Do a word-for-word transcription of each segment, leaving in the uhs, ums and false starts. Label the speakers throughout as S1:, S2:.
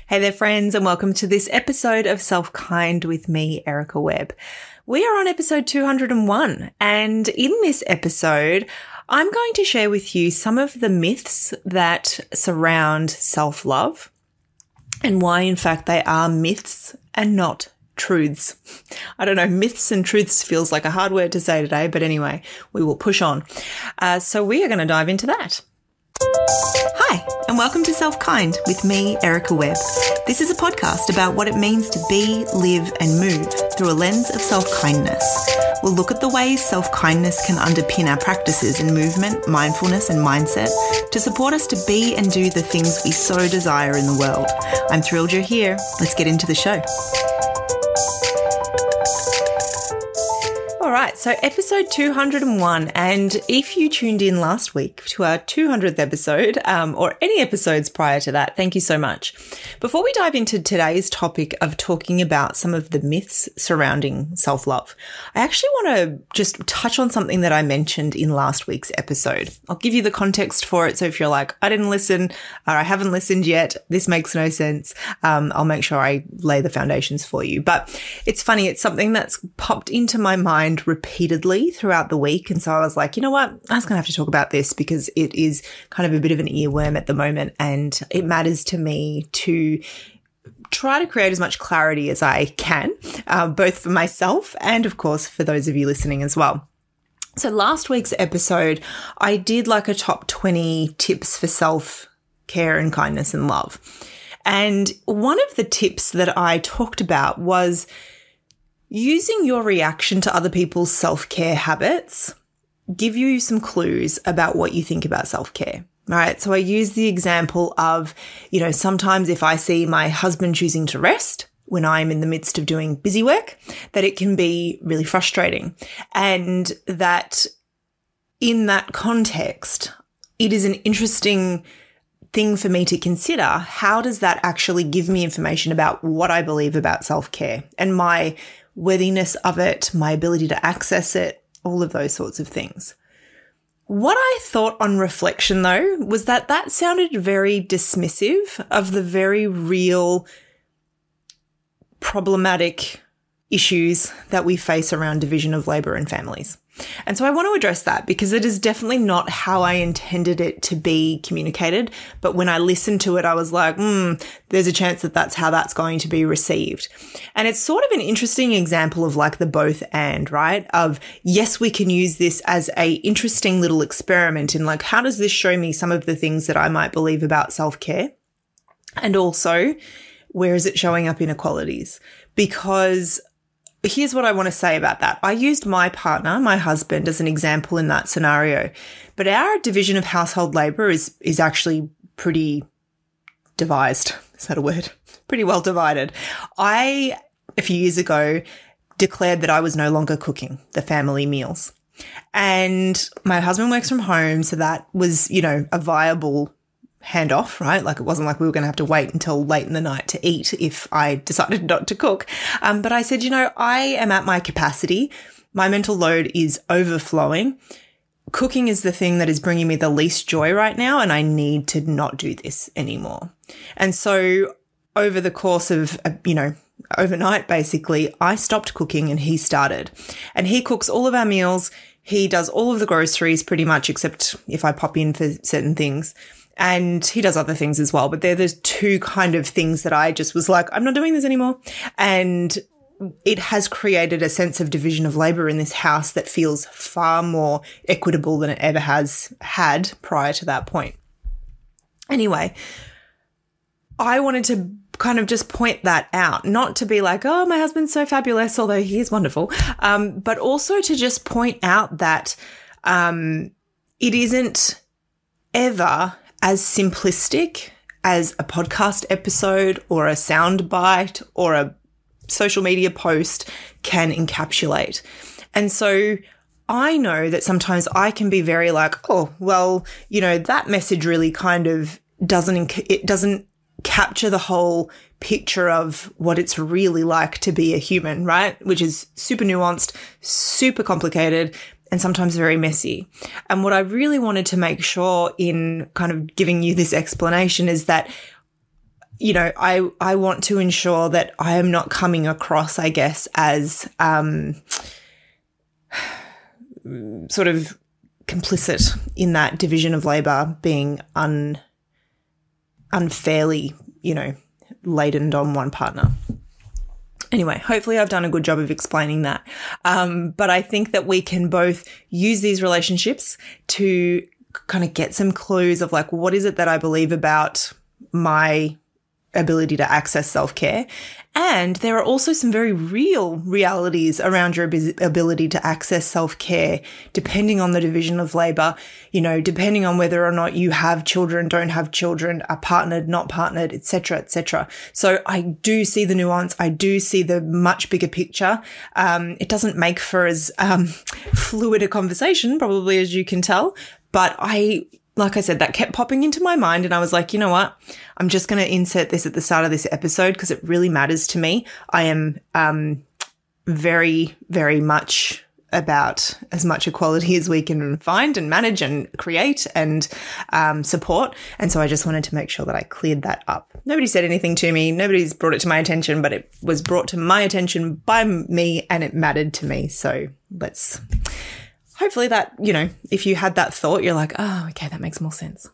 S1: Hey there, friends, and welcome to this episode of Self-Kind with me, Erica Webb. We are on episode two hundred one, and in this episode, I'm going to share with you some of the myths that surround self-love and why, in fact, they are myths and not truths. I don't know, myths and truths feels like a hard word to say today, but anyway, we will push on. Uh, so we are going to dive into that. Hi, and welcome to Self-Kind with me, Erica Webb. This is a podcast about what it means to be, live, and move through a lens of self-kindness. We'll look at the ways self-kindness can underpin our practices in movement, mindfulness, and mindset to support us to be and do the things we so desire in the world. I'm thrilled you're here. Let's get into the show. All right, so episode two hundred one, and if you tuned in last week to our two hundredth episode, um, or any episodes prior to that, thank you so much. Before we dive into today's topic of talking about some of the myths surrounding self-love, I actually want to just touch on something that I mentioned in last week's episode. I'll give you the context for it, so if you're like, I didn't listen, or I haven't listened yet, this makes no sense, um, I'll make sure I lay the foundations for you. But it's funny, it's something that's popped into my mind repeatedly throughout the week. And so I was like, you know what? I was going to have to talk about this because it is kind of a bit of an earworm at the moment. And it matters to me to try to create as much clarity as I can, uh, both for myself and of course for those of you listening as well. So last week's episode, I did like a top twenty tips for self-care and kindness and love. And one of the tips that I talked about was using your reaction to other people's self-care habits give you some clues about what you think about self-care. All right. So I use the example of, you know, sometimes if I see my husband choosing to rest when I'm in the midst of doing busy work, that it can be really frustrating. And that in that context, it is an interesting thing for me to consider. How does that actually give me information about what I believe about self-care and my worthiness of it, my ability to access it, all of those sorts of things. What I thought on reflection, though, was that that sounded very dismissive of the very real problematic issues that we face around division of labour in families. And so I want to address that because it is definitely not how I intended it to be communicated. But when I listened to it, I was like, hmm, there's a chance that that's how that's going to be received. And it's sort of an interesting example of like the both and, right? Of yes, we can use this as a interesting little experiment in like, how does this show me some of the things that I might believe about self-care? And also, where is it showing up inequalities? Because here's what I want to say about that. I used my partner, my husband, as an example in that scenario. But our division of household labour is is actually pretty devised. Is that a word? Pretty well divided. I, a few years ago, declared that I was no longer cooking the family meals. And my husband works from home, so that was, you know, a viable handoff, right? Like it wasn't like we were going to have to wait until late in the night to eat if I decided not to cook. Um, but I said, you know, I am at my capacity. My mental load is overflowing. Cooking is the thing that is bringing me the least joy right now, and I need to not do this anymore. And so over the course of, uh, you know, overnight, basically, I stopped cooking and he started. And he cooks all of our meals. He does all of the groceries pretty much, except if I pop in for certain things. And he does other things as well, but they're the two kind of things that I just was like, I'm not doing this anymore. And it has created a sense of division of labour in this house that feels far more equitable than it ever has had prior to that point. Anyway, I wanted to kind of just point that out, not to be like, oh, my husband's so fabulous, although he is wonderful, um, but also to just point out that um, it isn't ever as simplistic as a podcast episode or a sound bite or a social media post can encapsulate. And so I know that sometimes I can be very like, oh, well, you know, that message really kind of doesn't, it doesn't capture the whole picture of what it's really like to be a human, right? Which is super nuanced, super complicated, and sometimes very messy. And what I really wanted to make sure in kind of giving you this explanation is that you know, I, I want to ensure that I am not coming across, I guess, as um, sort of complicit in that division of labour being un, unfairly, you know, laden on one partner. Anyway, hopefully I've done a good job of explaining that. Um, but I think that we can both use these relationships to kind of get some clues of like, what is it that I believe about my ability to access self-care? And there are also some very real realities around your ability to access self-care, depending on the division of labour, you know, depending on whether or not you have children, don't have children, are partnered, not partnered, et cetera, et cetera. So I do see the nuance. I do see the much bigger picture. Um, it doesn't make for as um, fluid a conversation, probably, as you can tell. But I, like I said, that kept popping into my mind, and I was like, you know what? I'm just going to insert this at the start of this episode because it really matters to me. I am um, very, very much about as much equality as we can find and manage and create and um, support. And so I just wanted to make sure that I cleared that up. Nobody said anything to me. Nobody's brought it to my attention, but it was brought to my attention by me and it mattered to me. So let's... Hopefully that, you know, if you had that thought, you're like, oh, okay, that makes more sense.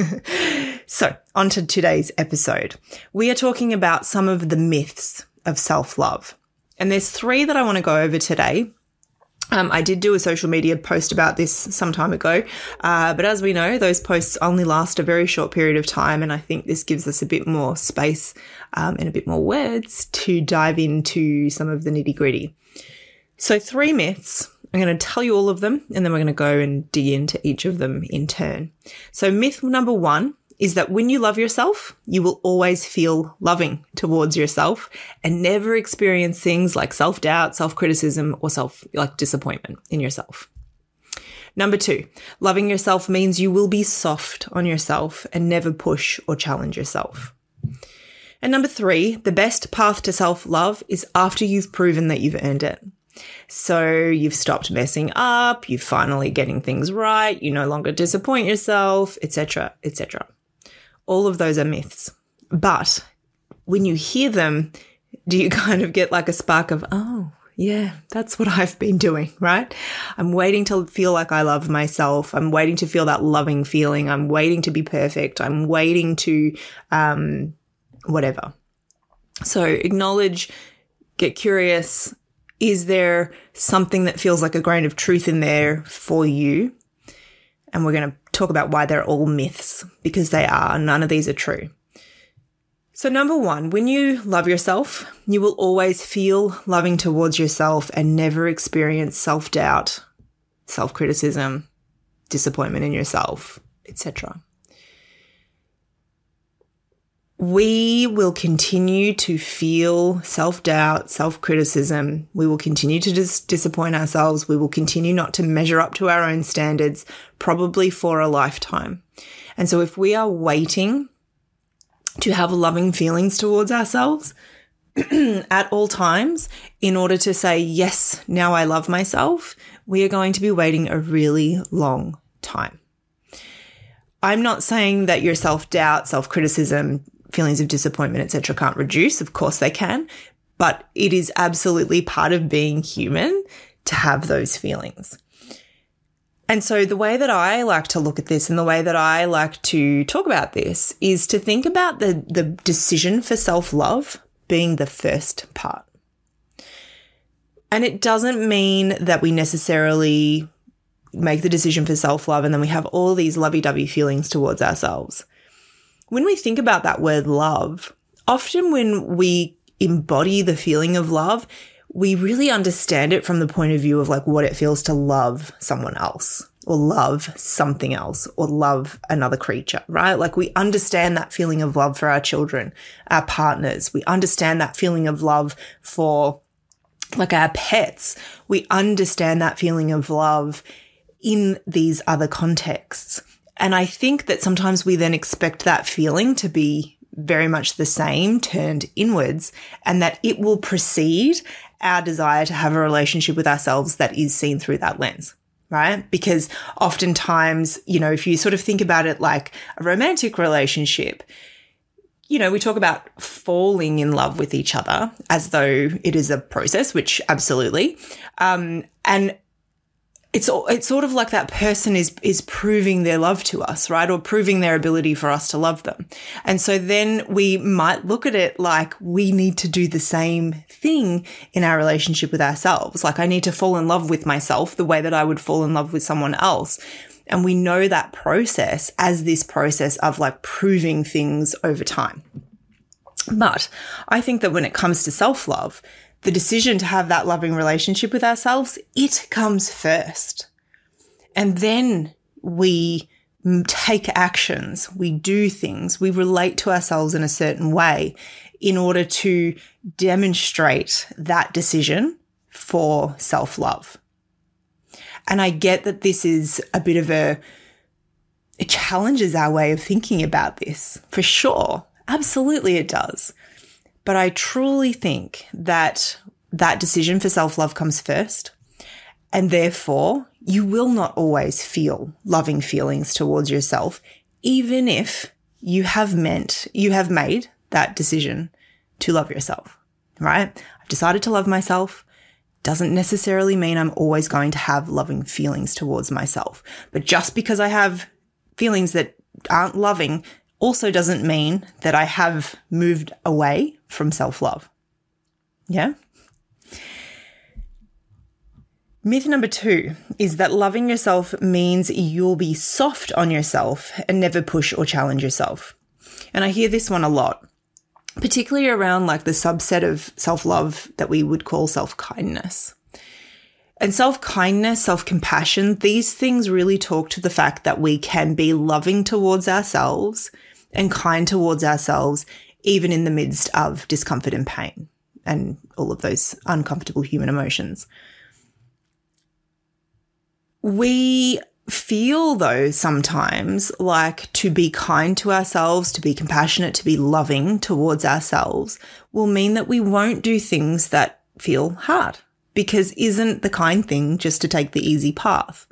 S1: So on to today's episode. We are talking about some of the myths of self-love. And there's three that I want to go over today. Um, I did do a social media post about this some time ago, uh, but as we know, those posts only last a very short period of time, and I think this gives us a bit more space um, and a bit more words to dive into some of the nitty-gritty. So three myths. I'm going to tell you all of them, and then we're going to go and dig into each of them in turn. So myth number one is that when you love yourself, you will always feel loving towards yourself and never experience things like self-doubt, self-criticism, or self, like disappointment in yourself. Number two, loving yourself means you will be soft on yourself and never push or challenge yourself. And number three, the best path to self-love is after you've proven that you've earned it. So you've stopped messing up, you're finally getting things right, you no longer disappoint yourself, et cetera, et cetera. All of those are myths. But when you hear them, do you kind of get like a spark of, oh, yeah, that's what I've been doing, right? I'm waiting to feel like I love myself. I'm waiting to feel that loving feeling. I'm waiting to be perfect. I'm waiting to um, whatever. So acknowledge, get curious. Is there something that feels like a grain of truth in there for you? And we're going to talk about why they're all myths, because they are. None of these are true. So number one, when you love yourself, you will always feel loving towards yourself and never experience self-doubt, self-criticism, disappointment in yourself, et cetera. We will continue to feel self-doubt, self-criticism. We will continue to dis- disappoint ourselves. We will continue not to measure up to our own standards, probably for a lifetime. And so if we are waiting to have loving feelings towards ourselves at all times in order to say, yes, now I love myself, we are going to be waiting a really long time. I'm not saying that your self-doubt, self-criticism, feelings of disappointment, et cetera, can't reduce. Of course they can, but it is absolutely part of being human to have those feelings. And so the way that I like to look at this and the way that I like to talk about this is to think about the, the decision for self-love being the first part. And it doesn't mean that we necessarily make the decision for self-love and then we have all these lovey-dovey feelings towards ourselves. When we think about that word love, often when we embody the feeling of love, we really understand it from the point of view of like what it feels to love someone else or love something else or love another creature, right? Like we understand that feeling of love for our children, our partners. We understand that feeling of love for like our pets. We understand that feeling of love in these other contexts. And I think that sometimes we then expect that feeling to be very much the same, turned inwards, and that it will precede our desire to have a relationship with ourselves that is seen through that lens, right? Because oftentimes, you know, if you sort of think about it like a romantic relationship, you know, we talk about falling in love with each other as though it is a process, which absolutely. Um, and it's it's sort of like that person is is proving their love to us, right? Or proving their ability for us to love them. And so then we might look at it like we need to do the same thing in our relationship with ourselves. Like I need to fall in love with myself the way that I would fall in love with someone else. And we know that process as this process of like proving things over time. But I think that when it comes to self-love, the decision to have that loving relationship with ourselves, it comes first. And then we take actions, we do things, we relate to ourselves in a certain way in order to demonstrate that decision for self-love. And I get that this is a bit of a, it challenges our way of thinking about this, for sure. Absolutely it does. But I truly think that that decision for self-love comes first. And therefore, you will not always feel loving feelings towards yourself, even if you have meant, you have made that decision to love yourself, right? I've decided to love myself. Doesn't necessarily mean I'm always going to have loving feelings towards myself. But just because I have feelings that aren't loving also doesn't mean that I have moved away from self-love. Yeah? Myth number two is that loving yourself means you'll be soft on yourself and never push or challenge yourself. And I hear this one a lot, particularly around like the subset of self-love that we would call self-kindness. And self-kindness, self-compassion, these things really talk to the fact that we can be loving towards ourselves and kind towards ourselves, even in the midst of discomfort and pain and all of those uncomfortable human emotions. We feel, though, sometimes like to be kind to ourselves, to be compassionate, to be loving towards ourselves will mean that we won't do things that feel hard, because isn't the kind thing just to take the easy path?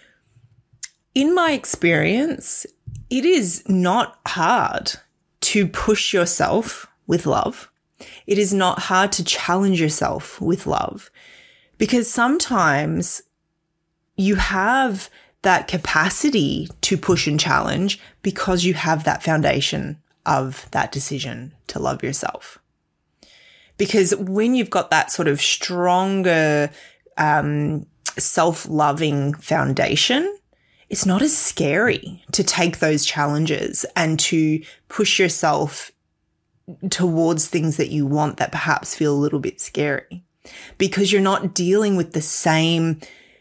S1: In my experience, it is not hard to push yourself with love. It is not hard to challenge yourself with love, because sometimes you have that capacity to push and challenge because you have that foundation of that decision to love yourself. Because when you've got that sort of stronger, um, self-loving foundation, it's not as scary to take those challenges and to push yourself towards things that you want that perhaps feel a little bit scary, because you're not dealing with the same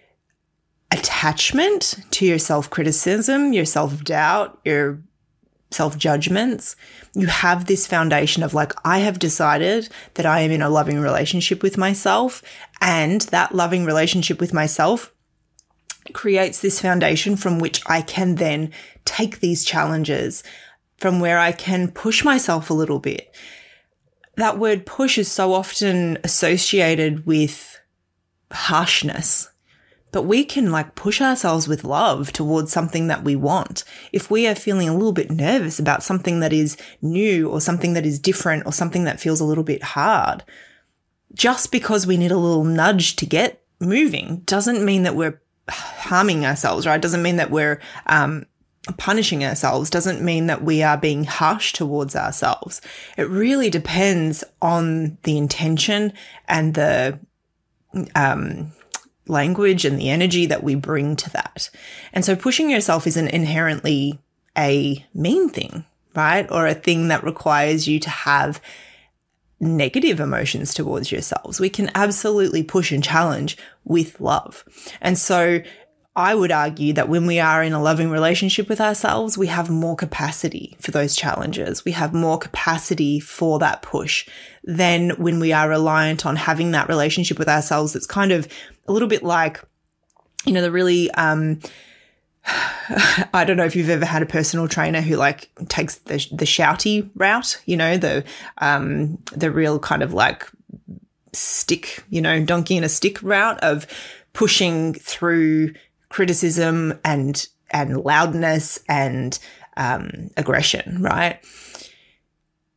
S1: attachment to your self-criticism, your self-doubt, your self-judgments. You have this foundation of like, I have decided that I am in a loving relationship with myself, and that loving relationship with myself creates this foundation from which I can then take these challenges, from where I can push myself a little bit. That word push is so often associated with harshness. But we can like push ourselves with love towards something that we want. If we are feeling a little bit nervous about something that is new or something that is different or something that feels a little bit hard, just because we need a little nudge to get moving doesn't mean that we're harming ourselves, right? Doesn't mean that we're um, punishing ourselves, doesn't mean that we are being harsh towards ourselves. It really depends on the intention and the um language and the energy that we bring to that. And so pushing yourself isn't inherently a mean thing, right? Or a thing that requires you to have negative emotions towards yourselves. We can absolutely push and challenge with love. And so I would argue that when we are in a loving relationship with ourselves, we have more capacity for those challenges. We have more capacity for that push than when we are reliant on having that relationship with ourselves that's kind of a little bit like, you know, the really, um, I don't know if you've ever had a personal trainer who like takes the the shouty route, you know, the um the real kind of like stick, you know, donkey in a stick route of pushing through criticism and and loudness and um, aggression, right?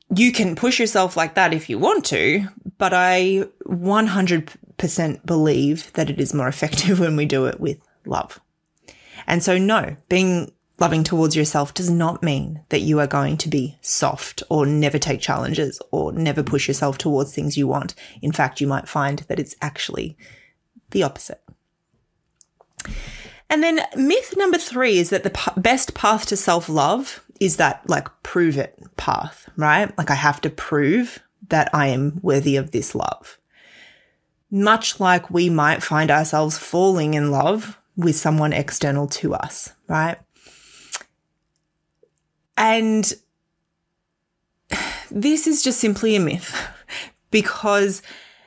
S1: You can push yourself like that if you want to, but I one hundred percent believe that it is more effective when we do it with love. And so no, being loving towards yourself does not mean that you are going to be soft or never take challenges or never push yourself towards things you want. In fact, you might find that it's actually the opposite. And then myth number three is that the p- best path to self-love is that like prove it path, right? Like I have to prove that I am worthy of this love. Much like we might find ourselves falling in love with someone external to us, right? And this is just simply a myth because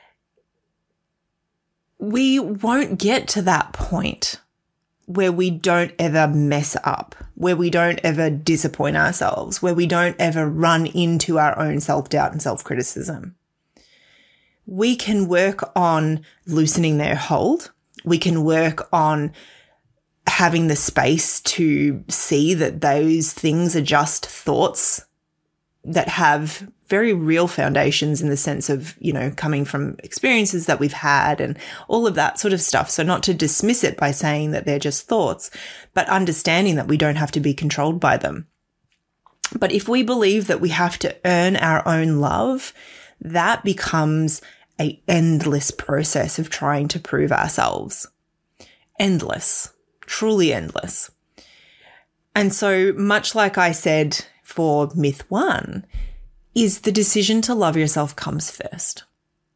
S1: we won't get to that point where we don't ever mess up, where we don't ever disappoint ourselves, where we don't ever run into our own self-doubt and self-criticism. We can work on loosening their hold. We can work on having the space to see that those things are just thoughts that have very real foundations in the sense of, you know, coming from experiences that we've had and all of that sort of stuff. So not to dismiss it by saying that they're just thoughts, but understanding that we don't have to be controlled by them. But if we believe that we have to earn our own love, that becomes an endless process of trying to prove ourselves. Endless, truly endless. And so much like I said for myth one, is the decision to love yourself comes first.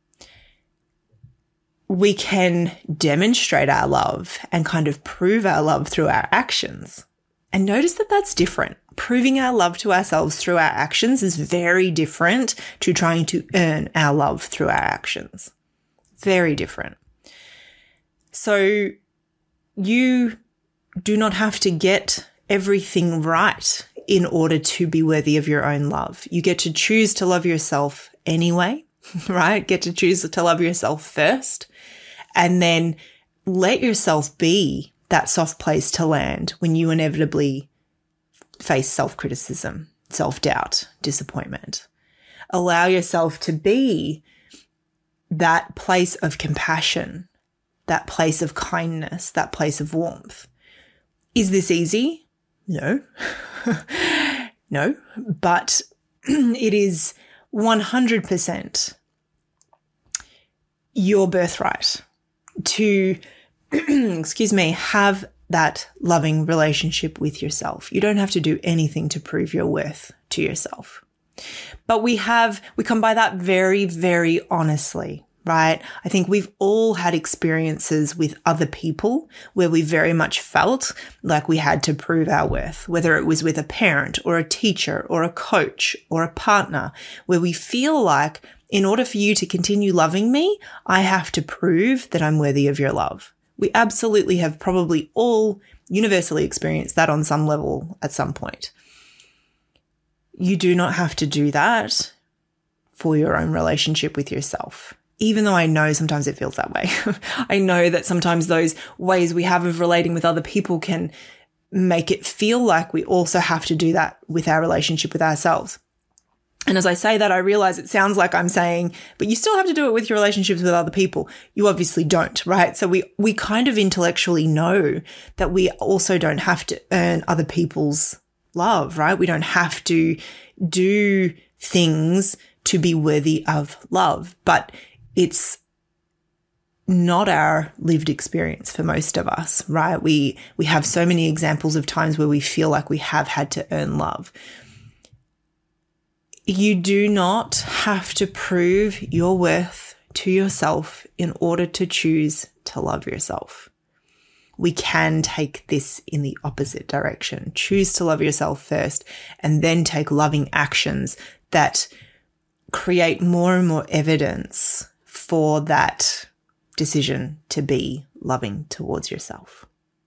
S1: We can demonstrate our love and kind of prove our love through our actions. And notice that that's different. Proving our love to ourselves through our actions is very different to trying to earn our love through our actions. Very different. So you do not have to get everything right in order to be worthy of your own love. You get to choose to love yourself anyway, right? Get to choose to love yourself first, and then let yourself be that soft place to land when you inevitably face self-criticism, self-doubt, disappointment. Allow yourself to be that place of compassion, that place of kindness, that place of warmth. Is this easy? No. No, but it is one hundred percent your birthright to, excuse me, have that loving relationship with yourself. You don't have to do anything to prove your worth to yourself. But we have, we come by that very, very honestly, right? I think we've all had experiences with other people where we very much felt like we had to prove our worth, whether it was with a parent or a teacher or a coach or a partner, where we feel like in order for you to continue loving me, I have to prove that I'm worthy of your love. We absolutely have probably all universally experienced that on some level at some point. You do not have to do that for your own relationship with yourself. Even though I know sometimes it feels that way. I know that sometimes those ways we have of relating with other people can make it feel like we also have to do that with our relationship with ourselves. And as I say that, I realize it sounds like I'm saying, but you still have to do it with your relationships with other people. You obviously don't, right? So we, we kind of intellectually know that we also don't have to earn other people's love, right? We don't have to do things to be worthy of love, but it's not our lived experience for most of us, right? We, we have so many examples of times where we feel like we have had to earn love. You do not have to prove your worth to yourself in order to choose to love yourself. We can take this in the opposite direction. Choose to love yourself first and then take loving actions that create more and more evidence for that decision to be loving towards yourself.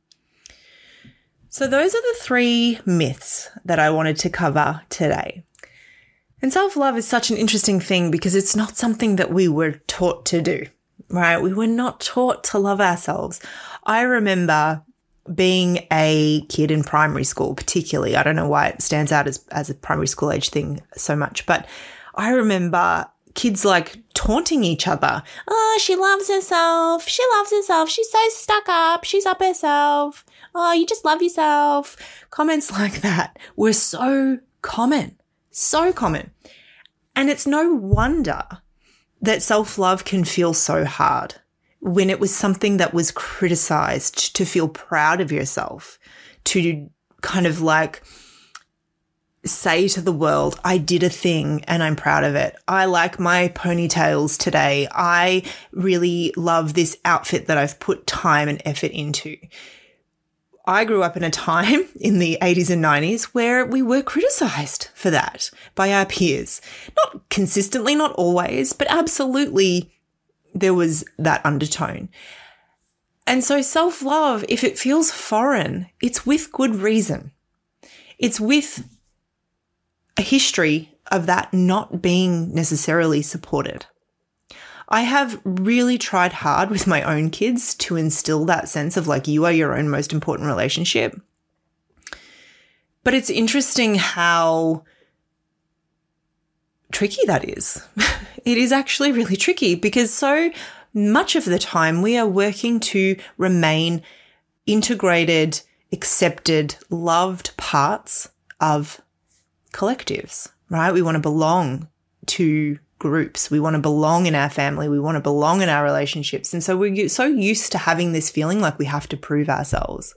S1: So those are the three myths that I wanted to cover today. And self-love is such an interesting thing because it's not something that we were taught to do, right? We were not taught to love ourselves. I remember being a kid in primary school, particularly, I don't know why it stands out as, as a primary school age thing so much, but I remember kids like taunting each other. Oh, she loves herself. She loves herself. She's so stuck up. She's up herself. Oh, you just love yourself. Comments like that were so common, so common. And it's no wonder that self-love can feel so hard when it was something that was criticized, to feel proud of yourself, to kind of like say to the world, I did a thing and I'm proud of it. I like my ponytails today. I really love this outfit that I've put time and effort into. I grew up in a time in the eighties and nineties where we were criticized for that by our peers. Not consistently, not always, but absolutely there was that undertone. And so self-love, if it feels foreign, it's with good reason. It's with a history of that not being necessarily supported. I have really tried hard with my own kids to instill that sense of like, you are your own most important relationship. But it's interesting how tricky that is. It is actually really tricky because so much of the time we are working to remain integrated, accepted, loved parts of collectives, right? We want to belong to groups. We want to belong in our family. We want to belong in our relationships. And so we're so used to having this feeling like we have to prove ourselves.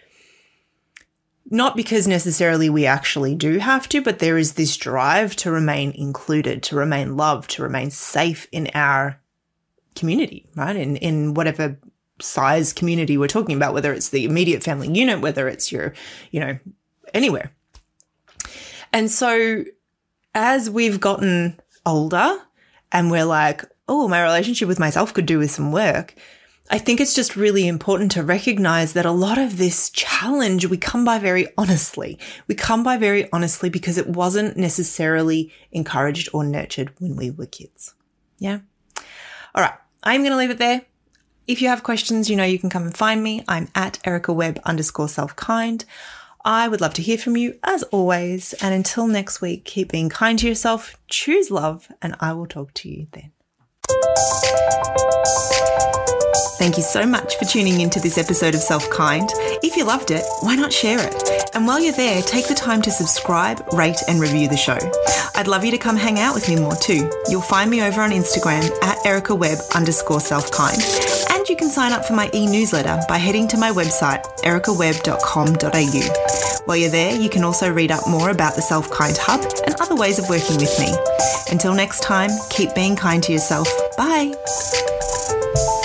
S1: Not because necessarily we actually do have to, but there is this drive to remain included, to remain loved, to remain safe in our community, right? In, in whatever size community we're talking about, whether it's the immediate family unit, whether it's your, you know, anywhere. And so as we've gotten older and we're like, oh, my relationship with myself could do with some work, I think it's just really important to recognize that a lot of this challenge we come by very honestly. We come by very honestly because it wasn't necessarily encouraged or nurtured when we were kids. Yeah. All right. I'm going to leave it there. If you have questions, you know you can come and find me. I'm at Erica Webb underscore self-kind. I would love to hear from you as always. And until next week, keep being kind to yourself, choose love, and I will talk to you then. Thank you so much for tuning into this episode of Self-Kind. If you loved it, why not share it? And while you're there, take the time to subscribe, rate, and review the show. I'd love you to come hang out with me more too. You'll find me over on Instagram at Erica Webb underscore self-kind. And you can sign up for my e-newsletter by heading to my website, erica webb dot com dot a u. While you're there, you can also read up more about the Self-Kind Hub and other ways of working with me. Until next time, keep being kind to yourself. Bye.